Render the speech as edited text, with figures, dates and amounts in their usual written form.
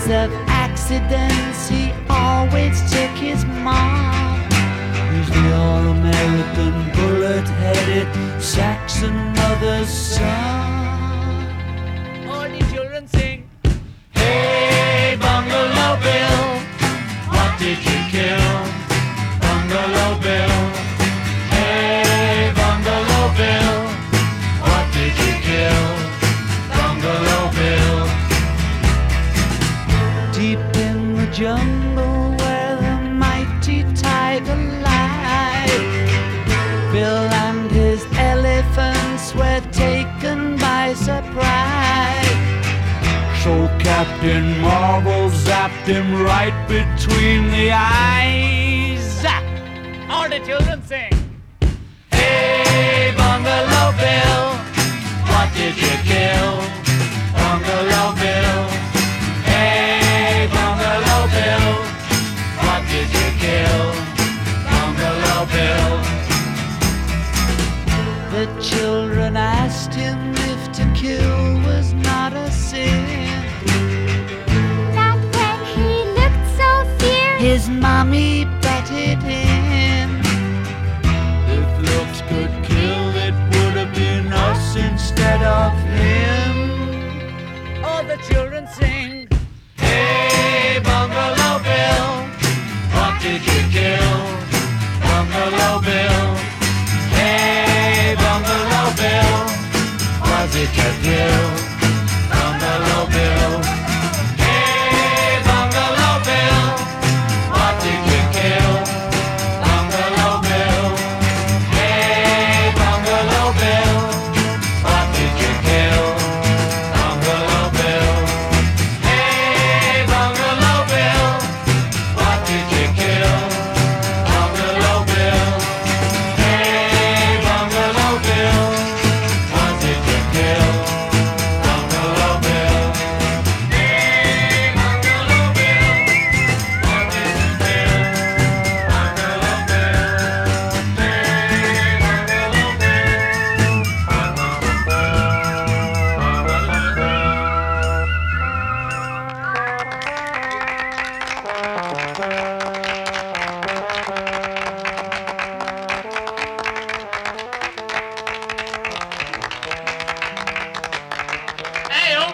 of accidents, he always took his mark. He's the all-American bullet-headed Saxon mother's son. All the children sing. Hey, Bungalow Bill, what did you kill? Bungalow Bill. Hey, Bungalow Bill, what did you kill? Bungalow Bill. Deep in the jungle where the mighty tiger lies, Bill and his elephants were taken by surprise. So Captain Marvel zapped him right between the eyes. All the children sing. Hey, Bungalow Bill, what did you kill? Bungalow Bill. Hey, Bungalow Bill, what did you kill? Bungalow Bill. The children asked him if to kill was not a sin. That when he looked so fierce, His mommy butted in. If looks could kill, it would have been us instead of him. All the children sing. Hey, Bungalow Bill, what did you kill? Bungalow Bill. Hey, Bungalow Bill, was it your kill?